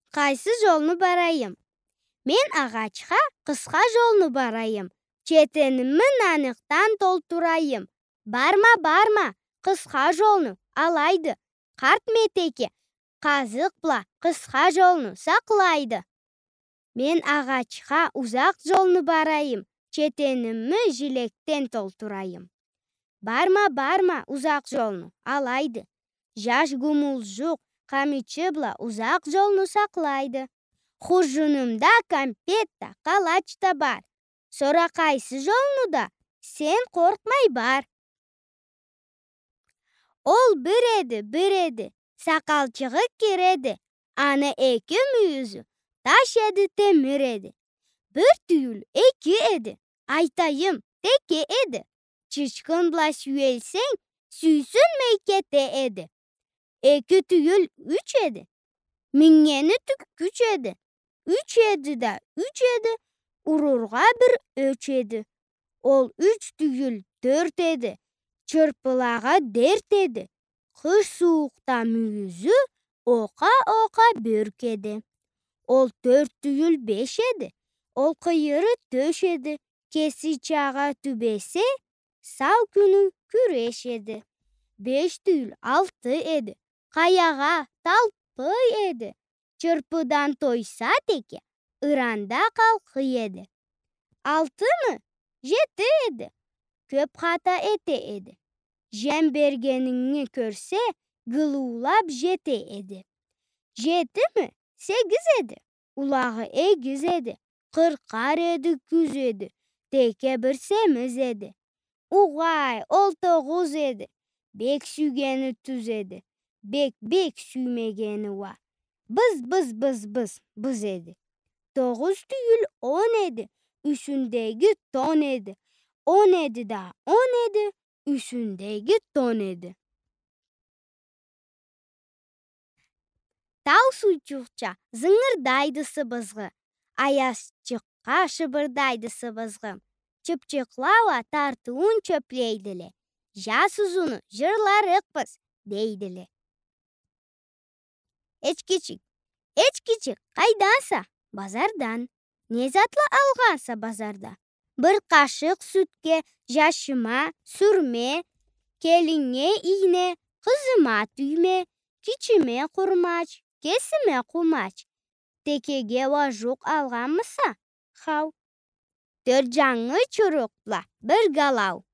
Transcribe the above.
Qayсы жолну барайым? Мен ағачқа қысқа жолну барайым. Четенімін анықтан толтурайым. Барма, қысқа жолну алайды. Қарт метеке қазықпла қысқа жолну сақлайды. Мен ағачқа ұзақ жолну барайым. Четенімі жилектен толтурайым. Барма, ұзақ жолну алайды. Жаш гумулжук камичыбла ұзақ жолну сақлайды. Хужунумда кампетта калачта бар. Сора қайсы жолнуда сен қорқмай бар. Ол бір еді, сақалчығы кереді. Аны екі мүйізі таш еді темір еді. Бір түйіл екі еді, айтайым теке еді. Чышкынбла сүйелсең, сүйсін мейкете еді. Екі түйіл үч еді, мingeni түк күч еді. Үч еді да үч еді, ұрырға бір өч еді. Ол үч түйіл төрт еді, чырпылаға дерт еді. Қыш суықта мүйізі оқа бүркеді. Ол төрт түйіл беш еді, ол қиыры төш еді. Кесі чаға түбесе, сау күні күреш еді. Беш түйіл алты еді, қаяға талпы еді. Чырпыдан тойса теке, ыранда қалқы еді. Алтыны жеті еді, көп қата ете еді. Жем бергеніңі көрсе, гылулап жете еді. Жеті сегіз еді, улағы егіз еді. Қырқар еді, күз еді, теке бір семіз еді. Уғай, ол тоғыз еді, бек сүйгені түз еді. Бек сүймегені ва. Быз еді. Тоғыз түйіл он еді, үсіндегі тон еді. Он еді да он еді, үсіндегі тон еді. Тау суйчукча зыңырдайды сыбызғы. Аясчыққа шыбырдайды сыбызғы. Чыпчықлауа тартуын чөплейділі. Жас ұзыны жырларықпыз дейділі. Эчкичик қайданса? Базардан. Не затла алғанса базарда? Бір қашық сүтке жашыма сүрме, келіңе ине, қызыма түйме, кичіме құрмач, кесіме құмач. Текеге важуқ алғанмыса? Хау. Төрт жаңы чұрықла бір галау.